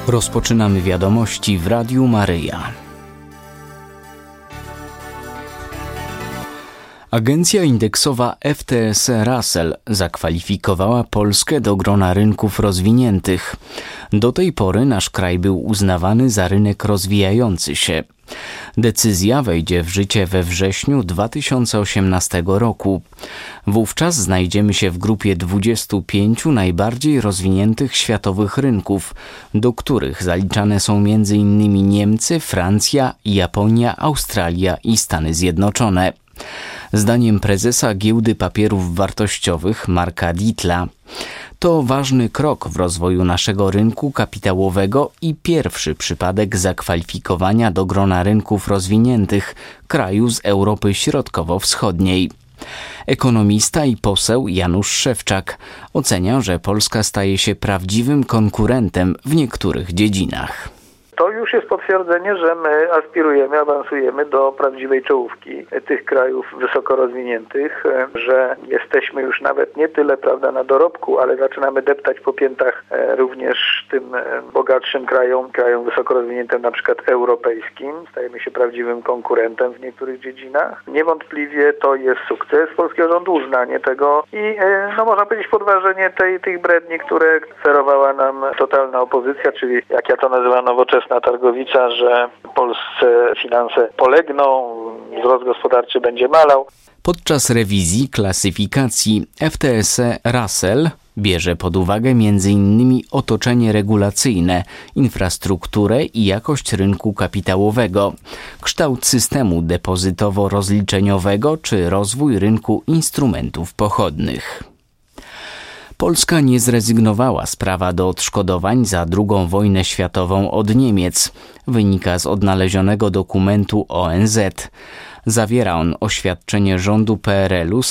Rozpoczynamy wiadomości w Radiu Maryja. Agencja indeksowa FTSE Russell zakwalifikowała Polskę do grona rynków rozwiniętych. Do tej pory nasz kraj był uznawany za rynek rozwijający się. Decyzja wejdzie w życie we wrześniu 2018 roku. Wówczas znajdziemy się w grupie 25 najbardziej rozwiniętych światowych rynków, do których zaliczane są m.in. Niemcy, Francja, Japonia, Australia i Stany Zjednoczone. Zdaniem prezesa Giełdy Papierów Wartościowych Marka Dietla to ważny krok w rozwoju naszego rynku kapitałowego i pierwszy przypadek zakwalifikowania do grona rynków rozwiniętych kraju z Europy Środkowo-Wschodniej. Ekonomista i poseł Janusz Szewczak ocenia, że Polska staje się prawdziwym konkurentem w niektórych dziedzinach. To już jest potwierdzenie, że my aspirujemy, awansujemy do prawdziwej czołówki tych krajów wysoko rozwiniętych, że jesteśmy już nawet nie tyle, na dorobku, ale zaczynamy deptać po piętach również tym bogatszym krajom wysoko rozwiniętym, na przykład europejskim. Stajemy się prawdziwym konkurentem w niektórych dziedzinach. Niewątpliwie to jest sukces polskiego rządu, uznanie tego i można powiedzieć podważenie tych bredni, które serowała nam totalna opozycja, czyli jak ja to nazywam nowoczesna targowica, że polsce finanse polegną, wzrost gospodarczy będzie malał. Podczas rewizji klasyfikacji FTSE Russell bierze pod uwagę m.in. otoczenie regulacyjne, infrastrukturę i jakość rynku kapitałowego, kształt systemu depozytowo-rozliczeniowego czy rozwój rynku instrumentów pochodnych. Polska nie zrezygnowała z prawa do odszkodowań za II wojnę światową od Niemiec, wynika z odnalezionego dokumentu ONZ. Zawiera on oświadczenie rządu PRL-u z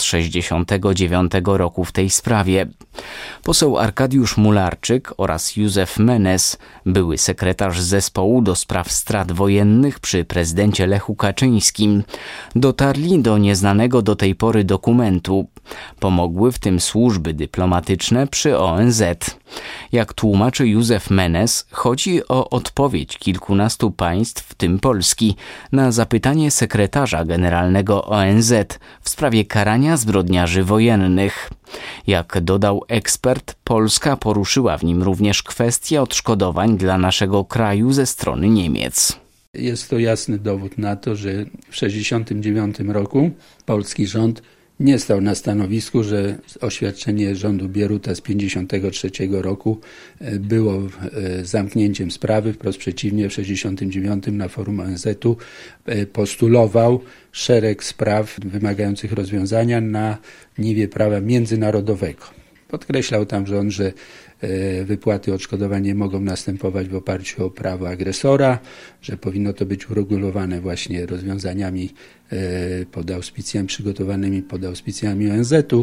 1969 roku w tej sprawie. Poseł Arkadiusz Mularczyk oraz Józef Menes, były sekretarz zespołu do spraw strat wojennych przy prezydencie Lechu Kaczyńskim, dotarli do nieznanego do tej pory dokumentu. Pomogły w tym służby dyplomatyczne przy ONZ. Jak tłumaczy Józef Menes, chodzi o odpowiedź kilkunastu państw, w tym Polski, na zapytanie sekretarza generalnego ONZ w sprawie karania zbrodniarzy wojennych. Jak dodał ekspert, Polska poruszyła w nim również kwestię odszkodowań dla naszego kraju ze strony Niemiec. Jest to jasny dowód na to, że w 1969 roku polski rząd nie stał na stanowisku, że oświadczenie rządu Bieruta z 1953 roku było zamknięciem sprawy. Wprost przeciwnie, w 1969 na forum ONZ-u postulował szereg spraw wymagających rozwiązania na niwie prawa międzynarodowego. Podkreślał tam rząd, że wypłaty odszkodowań nie mogą następować w oparciu o prawo agresora, że powinno to być uregulowane właśnie rozwiązaniami przygotowanymi pod auspicjami ONZ-u.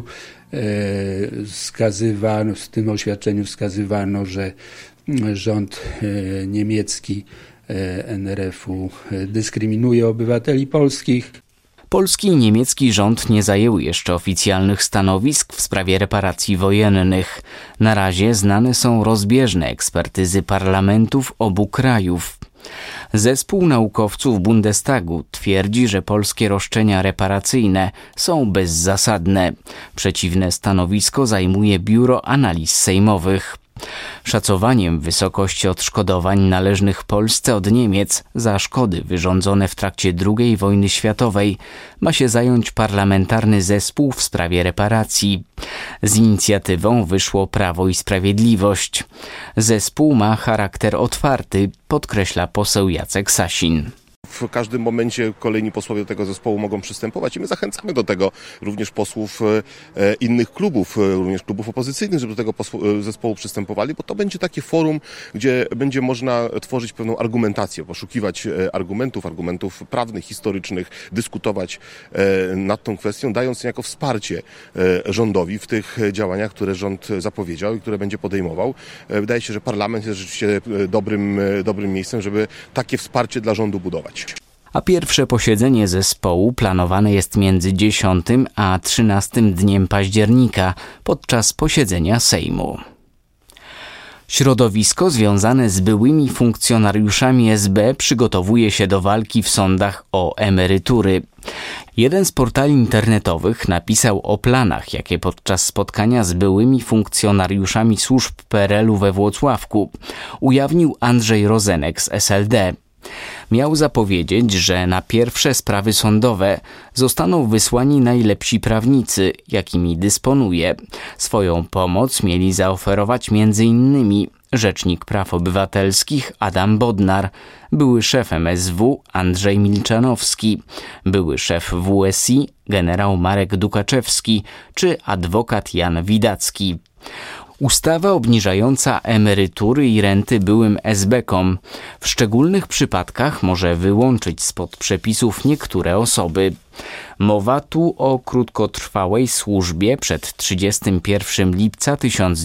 W tym oświadczeniu wskazywano, że rząd niemiecki NRF-u dyskryminuje obywateli polskich. Polski i niemiecki rząd nie zajęły jeszcze oficjalnych stanowisk w sprawie reparacji wojennych. Na razie znane są rozbieżne ekspertyzy parlamentów obu krajów. Zespół naukowców Bundestagu twierdzi, że polskie roszczenia reparacyjne są bezzasadne. Przeciwne stanowisko zajmuje Biuro Analiz Sejmowych. Szacowaniem wysokości odszkodowań należnych Polsce od Niemiec za szkody wyrządzone w trakcie II wojny światowej ma się zająć parlamentarny zespół w sprawie reparacji. Z inicjatywą wyszło Prawo i Sprawiedliwość. Zespół ma charakter otwarty, podkreśla poseł Jacek Sasin. W każdym momencie kolejni posłowie do tego zespołu mogą przystępować i my zachęcamy do tego również posłów innych klubów, również klubów opozycyjnych, żeby do tego zespołu przystępowali, bo to będzie takie forum, gdzie będzie można tworzyć pewną argumentację, poszukiwać argumentów prawnych, historycznych, dyskutować nad tą kwestią, dając niejako wsparcie rządowi w tych działaniach, które rząd zapowiedział i które będzie podejmował. Wydaje się, że parlament jest rzeczywiście dobrym miejscem, żeby takie wsparcie dla rządu budować. A pierwsze posiedzenie zespołu planowane jest między 10 a 13 dniem października podczas posiedzenia Sejmu. Środowisko związane z byłymi funkcjonariuszami SB przygotowuje się do walki w sądach o emerytury. Jeden z portali internetowych napisał o planach, jakie podczas spotkania z byłymi funkcjonariuszami służb PRL-u we Włocławku ujawnił Andrzej Rozenek z SLD. Miał zapowiedzieć, że na pierwsze sprawy sądowe zostaną wysłani najlepsi prawnicy, jakimi dysponuje. Swoją pomoc mieli zaoferować m.in. Rzecznik Praw Obywatelskich Adam Bodnar, były szef MSW Andrzej Milczanowski, były szef WSI generał Marek Dukaczewski czy adwokat Jan Widacki. Ustawa obniżająca emerytury i renty byłym SB-kom w szczególnych przypadkach może wyłączyć spod przepisów niektóre osoby. Mowa tu o krótkotrwałej służbie przed 31 lipca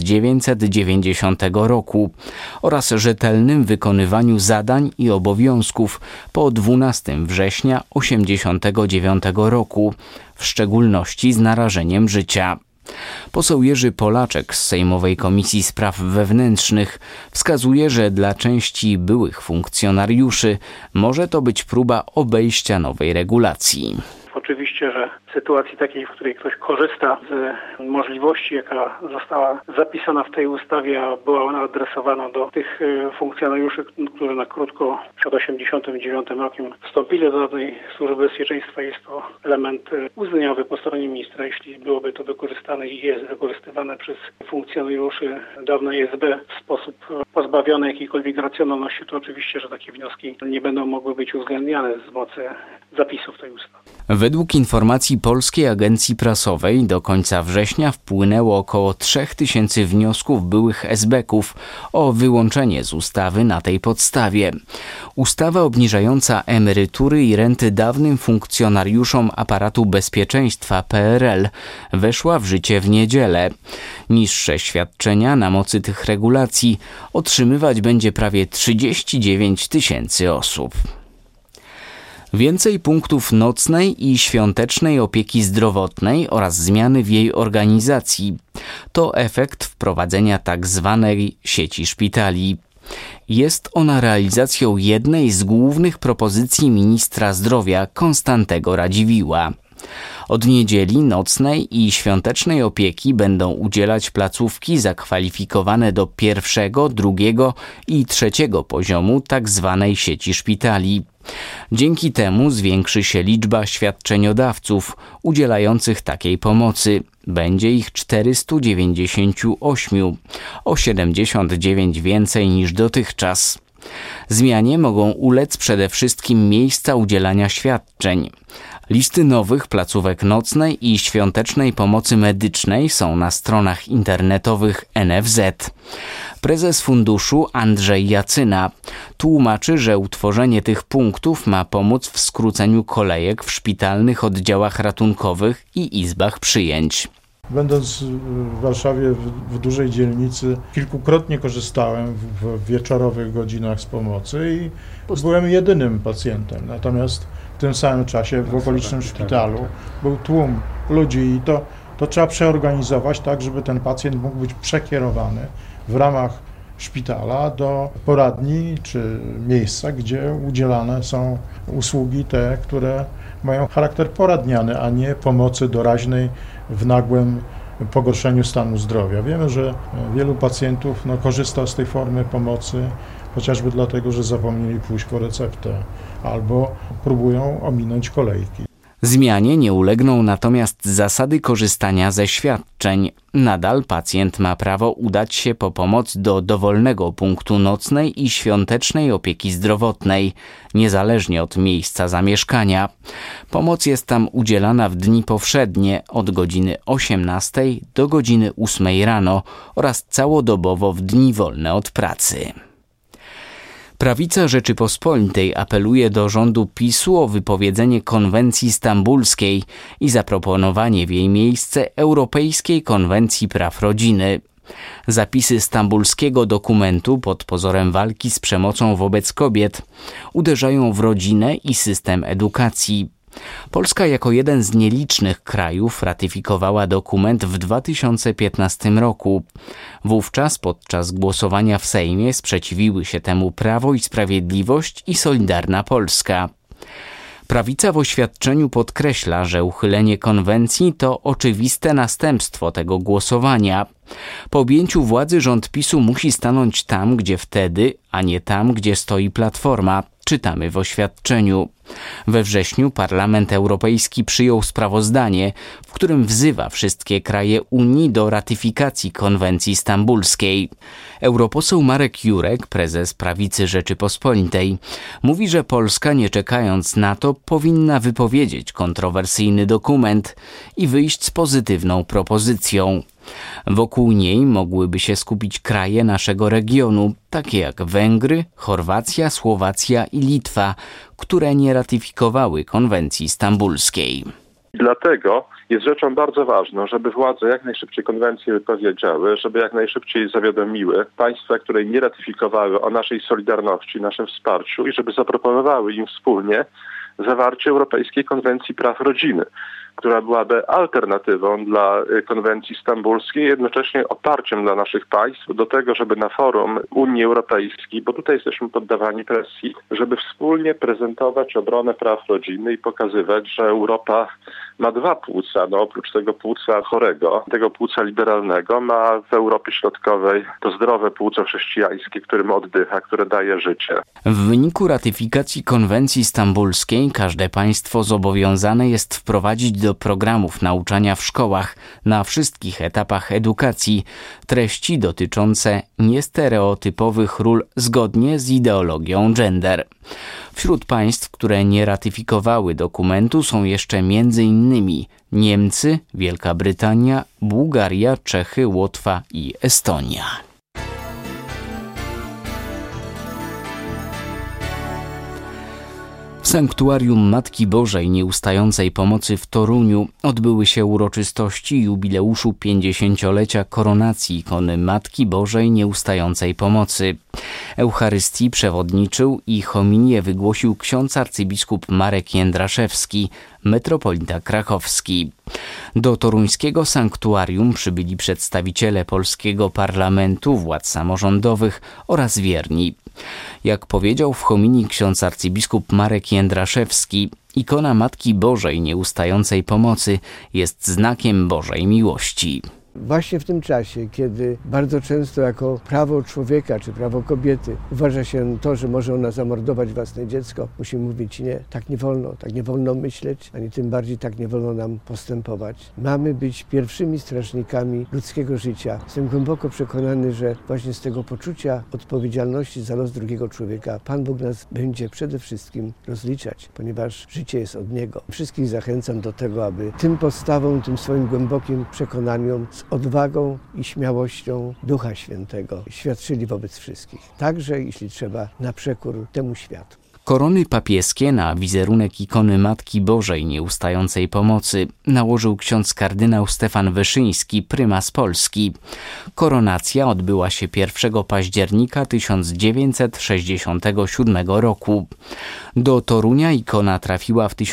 1990 roku oraz rzetelnym wykonywaniu zadań i obowiązków po 12 września 1989 roku, w szczególności z narażeniem życia. Poseł Jerzy Polaczek z Sejmowej Komisji Spraw Wewnętrznych wskazuje, że dla części byłych funkcjonariuszy może to być próba obejścia nowej regulacji. Oczywiście, że w sytuacji takiej, w której ktoś korzysta z możliwości, jaka została zapisana w tej ustawie, a była ona adresowana do tych funkcjonariuszy, którzy na krótko przed 1989 rokiem wstąpili do tej Służby Bezpieczeństwa, jest to element uznaniowy po stronie ministra. Jeśli byłoby to wykorzystane i jest wykorzystywane przez funkcjonariuszy dawnej SB w sposób pozbawiony jakiejkolwiek racjonalności, to oczywiście, że takie wnioski nie będą mogły być uwzględniane z mocy zapisów tej ustawy. Według informacji Polskiej Agencji Prasowej do końca września wpłynęło około 3000 wniosków byłych SB-ków o wyłączenie z ustawy na tej podstawie. Ustawa obniżająca emerytury i renty dawnym funkcjonariuszom aparatu bezpieczeństwa PRL weszła w życie w niedzielę. Niższe świadczenia na mocy tych regulacji otrzymywać będzie prawie 39 000 osób. Więcej punktów nocnej i świątecznej opieki zdrowotnej oraz zmiany w jej organizacji to efekt wprowadzenia tzw. sieci szpitali. Jest ona realizacją jednej z głównych propozycji ministra zdrowia Konstantego Radziwiłła. Od niedzieli nocnej i świątecznej opieki będą udzielać placówki zakwalifikowane do pierwszego, drugiego i trzeciego poziomu tzw. sieci szpitali. Dzięki temu zwiększy się liczba świadczeniodawców udzielających takiej pomocy. Będzie ich 498, o 79 więcej niż dotychczas. Zmianie mogą ulec przede wszystkim miejsca udzielania świadczeń. Listy nowych placówek nocnej i świątecznej pomocy medycznej są na stronach internetowych NFZ. Prezes funduszu Andrzej Jacyna tłumaczy, że utworzenie tych punktów ma pomóc w skróceniu kolejek w szpitalnych oddziałach ratunkowych i izbach przyjęć. Będąc w Warszawie w dużej dzielnicy, kilkukrotnie korzystałem w wieczorowych godzinach z pomocy i byłem jedynym pacjentem. Natomiast w tym samym czasie w okolicznym szpitalu był tłum ludzi i to trzeba przeorganizować tak, żeby ten pacjent mógł być przekierowany w ramach szpitala do poradni czy miejsca, gdzie udzielane są usługi te, które mają charakter poradniany, a nie pomocy doraźnej w nagłym pogorszeniu stanu zdrowia. Wiemy, że wielu pacjentów korzysta z tej formy pomocy chociażby dlatego, że zapomnieli pójść po receptę albo próbują ominąć kolejki. Zmianie nie ulegną natomiast zasady korzystania ze świadczeń. Nadal pacjent ma prawo udać się po pomoc do dowolnego punktu nocnej i świątecznej opieki zdrowotnej, niezależnie od miejsca zamieszkania. Pomoc jest tam udzielana w dni powszednie od godziny 18 do godziny 8 rano oraz całodobowo w dni wolne od pracy. Prawica Rzeczypospolitej apeluje do rządu PiS-u o wypowiedzenie konwencji stambulskiej i zaproponowanie w jej miejsce Europejskiej Konwencji Praw Rodziny. Zapisy stambulskiego dokumentu pod pozorem walki z przemocą wobec kobiet uderzają w rodzinę i system edukacji. Polska jako jeden z nielicznych krajów ratyfikowała dokument w 2015 roku. Wówczas podczas głosowania w Sejmie sprzeciwiły się temu Prawo i Sprawiedliwość i Solidarna Polska. Prawica w oświadczeniu podkreśla, że uchylenie konwencji to oczywiste następstwo tego głosowania. Po objęciu władzy rząd PiS-u musi stanąć tam, gdzie wtedy, a nie tam, gdzie stoi Platforma, czytamy w oświadczeniu. We wrześniu Parlament Europejski przyjął sprawozdanie, w którym wzywa wszystkie kraje Unii do ratyfikacji konwencji stambulskiej. Europoseł Marek Jurek, prezes Prawicy Rzeczypospolitej, mówi, że Polska, nie czekając na to, powinna wypowiedzieć kontrowersyjny dokument i wyjść z pozytywną propozycją. Wokół niej mogłyby się skupić kraje naszego regionu, takie jak Węgry, Chorwacja, Słowacja i Litwa, które nie ratyfikowały konwencji stambulskiej. Dlatego jest rzeczą bardzo ważną, żeby władze jak najszybciej konwencję wypowiedziały, żeby jak najszybciej zawiadomiły państwa, które nie ratyfikowały, o naszej solidarności, naszym wsparciu i żeby zaproponowały im wspólnie zawarcie Europejskiej Konwencji Praw Rodziny, która byłaby alternatywą dla konwencji stambulskiej, jednocześnie oparciem dla naszych państw do tego, żeby na forum Unii Europejskiej, bo tutaj jesteśmy poddawani presji, żeby wspólnie prezentować obronę praw rodziny i pokazywać, że Europa ma dwa płuca, oprócz tego płuca chorego, tego płuca liberalnego, ma w Europie Środkowej to zdrowe płuco chrześcijańskie, którym oddycha, które daje życie. W wyniku ratyfikacji konwencji stambulskiej każde państwo zobowiązane jest wprowadzić do programów nauczania w szkołach na wszystkich etapach edukacji treści dotyczące niestereotypowych ról zgodnie z ideologią gender. Wśród państw, które nie ratyfikowały dokumentu, są jeszcze m.in. Niemcy, Wielka Brytania, Bułgaria, Czechy, Łotwa i Estonia. W Sanktuarium Matki Bożej Nieustającej Pomocy w Toruniu odbyły się uroczystości jubileuszu 50-lecia koronacji ikony Matki Bożej Nieustającej Pomocy. Eucharystii przewodniczył i homilię wygłosił ksiądz arcybiskup Marek Jędraszewski, metropolita krakowski. Do toruńskiego sanktuarium przybyli przedstawiciele polskiego parlamentu, władz samorządowych oraz wierni. Jak powiedział w homilii ksiądz arcybiskup Marek Jędraszewski, ikona Matki Bożej Nieustającej Pomocy jest znakiem Bożej miłości. Właśnie w tym czasie, kiedy bardzo często jako prawo człowieka czy prawo kobiety uważa się to, że może ona zamordować własne dziecko, musimy mówić nie, tak nie wolno myśleć, ani tym bardziej tak nie wolno nam postępować. Mamy być pierwszymi strażnikami ludzkiego życia. Jestem głęboko przekonany, że właśnie z tego poczucia odpowiedzialności za los drugiego człowieka Pan Bóg nas będzie przede wszystkim rozliczać, ponieważ życie jest od Niego. Wszystkich zachęcam do tego, aby tym postawom, tym swoim głębokim przekonaniom, z odwagą i śmiałością Ducha Świętego świadczyli wobec wszystkich. Także, jeśli trzeba, na przekór temu światu. Korony papieskie na wizerunek ikony Matki Bożej Nieustającej Pomocy nałożył ksiądz kardynał Stefan Wyszyński, prymas Polski. Koronacja odbyła się 1 października 1967 roku. Do Torunia ikona trafiła w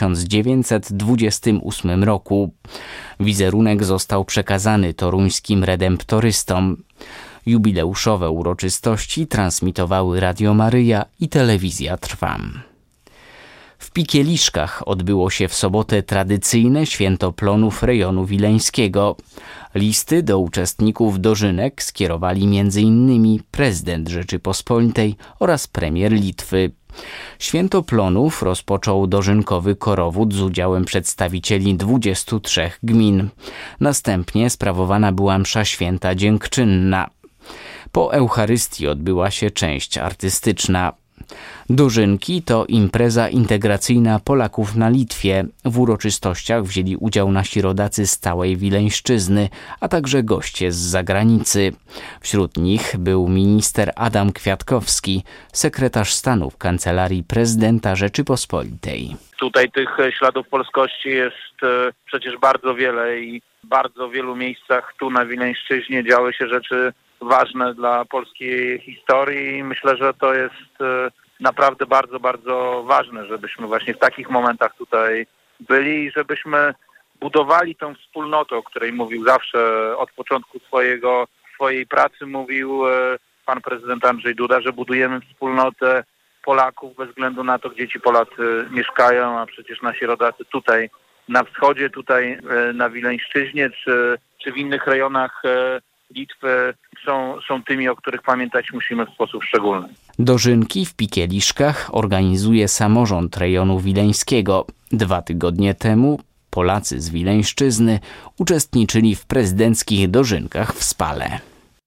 1928 roku. Wizerunek został przekazany toruńskim redemptorystom. Jubileuszowe uroczystości transmitowały Radio Maryja i Telewizja Trwam. W Pikieliszkach odbyło się w sobotę tradycyjne święto plonów rejonu wileńskiego. Listy do uczestników dożynek skierowali m.in. prezydent Rzeczypospolitej oraz premier Litwy. Święto plonów rozpoczął dożynkowy korowód z udziałem przedstawicieli 23 gmin. Następnie sprawowana była msza święta dziękczynna. Po Eucharystii odbyła się część artystyczna. Dożynki to impreza integracyjna Polaków na Litwie. W uroczystościach wzięli udział nasi rodacy z całej Wileńszczyzny, a także goście z zagranicy. Wśród nich był minister Adam Kwiatkowski, sekretarz stanu w Kancelarii Prezydenta Rzeczypospolitej. Tutaj tych śladów polskości jest przecież bardzo wiele i w bardzo wielu miejscach tu na Wileńszczyźnie działy się rzeczy ważne dla polskiej historii. Myślę, że to jest naprawdę bardzo, bardzo ważne, żebyśmy właśnie w takich momentach tutaj byli i żebyśmy budowali tą wspólnotę, o której mówił zawsze od początku swojej pracy, mówił pan prezydent Andrzej Duda, że budujemy wspólnotę Polaków bez względu na to, gdzie ci Polacy mieszkają, a przecież nasi rodacy tutaj na wschodzie, tutaj na Wileńszczyźnie czy w innych rejonach Litwy są tymi, o których pamiętać musimy w sposób szczególny. Dożynki w Pikieliszkach organizuje samorząd rejonu wileńskiego. 2 tygodnie temu Polacy z Wileńszczyzny uczestniczyli w prezydenckich dożynkach w Spale.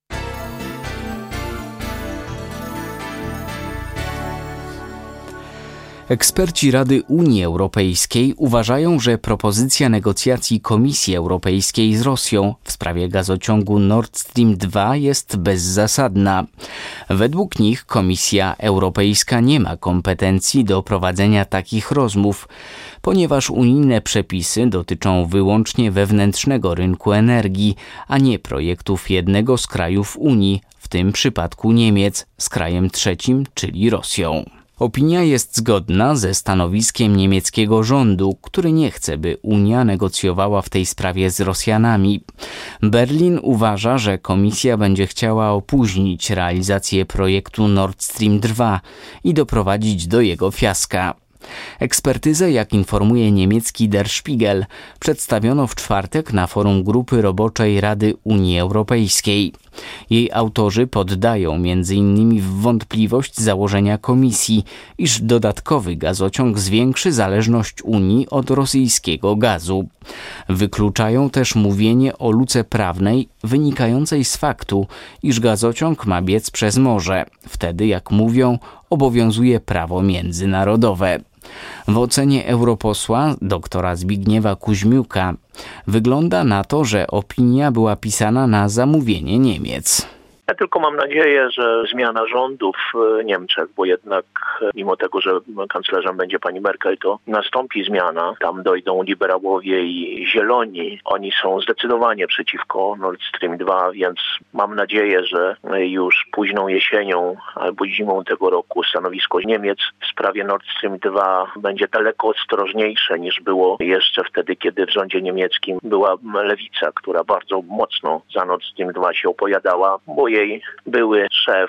Eksperci Rady Unii Europejskiej uważają, że propozycja negocjacji Komisji Europejskiej z Rosją w sprawie gazociągu Nord Stream 2 jest bezzasadna. Według nich Komisja Europejska nie ma kompetencji do prowadzenia takich rozmów, ponieważ unijne przepisy dotyczą wyłącznie wewnętrznego rynku energii, a nie projektów jednego z krajów Unii, w tym przypadku Niemiec, z krajem trzecim, czyli Rosją. Opinia jest zgodna ze stanowiskiem niemieckiego rządu, który nie chce, by Unia negocjowała w tej sprawie z Rosjanami. Berlin uważa, że Komisja będzie chciała opóźnić realizację projektu Nord Stream 2 i doprowadzić do jego fiaska. Ekspertyzę, jak informuje niemiecki Der Spiegel, przedstawiono w czwartek na forum Grupy Roboczej Rady Unii Europejskiej. Jej autorzy poddają m.in. w wątpliwość założenia Komisji, iż dodatkowy gazociąg zwiększy zależność Unii od rosyjskiego gazu. Wykluczają też mówienie o luce prawnej wynikającej z faktu, iż gazociąg ma biec przez morze. Wtedy, jak mówią, obowiązuje prawo międzynarodowe. W ocenie europosła doktora Zbigniewa Kuźmiuka wygląda na to, że opinia była pisana na zamówienie Niemiec. Ja tylko mam nadzieję, że zmiana rządu w Niemczech, bo jednak mimo tego, że kanclerzem będzie pani Merkel, to nastąpi zmiana. Tam dojdą liberałowie i zieloni. Oni są zdecydowanie przeciwko Nord Stream 2, więc mam nadzieję, że już późną jesienią albo zimą tego roku stanowisko Niemiec w sprawie Nord Stream 2 będzie daleko ostrożniejsze niż było jeszcze wtedy, kiedy w rządzie niemieckim była lewica, która bardzo mocno za Nord Stream 2 się opowiadała, bo jej były szef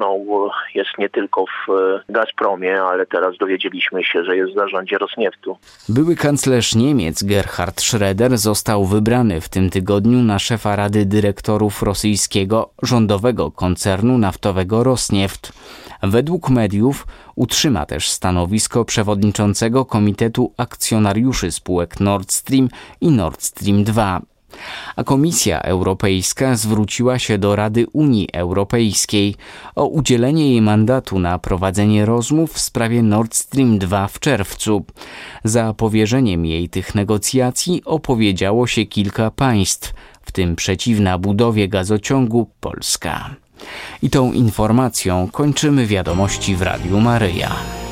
jest nie tylko w Gazpromie, ale teraz dowiedzieliśmy się, że jest w zarządzie Rosnieftu. Były kanclerz Niemiec Gerhard Schröder został wybrany w tym tygodniu na szefa Rady Dyrektorów rosyjskiego rządowego koncernu naftowego Rosnieft. Według mediów utrzyma też stanowisko przewodniczącego Komitetu Akcjonariuszy Spółek Nord Stream i Nord Stream 2. A Komisja Europejska zwróciła się do Rady Unii Europejskiej o udzielenie jej mandatu na prowadzenie rozmów w sprawie Nord Stream 2 w czerwcu. Za powierzeniem jej tych negocjacji opowiedziało się kilka państw, w tym przeciwna budowie gazociągu Polska. I tą informacją kończymy wiadomości w Radiu Maryja.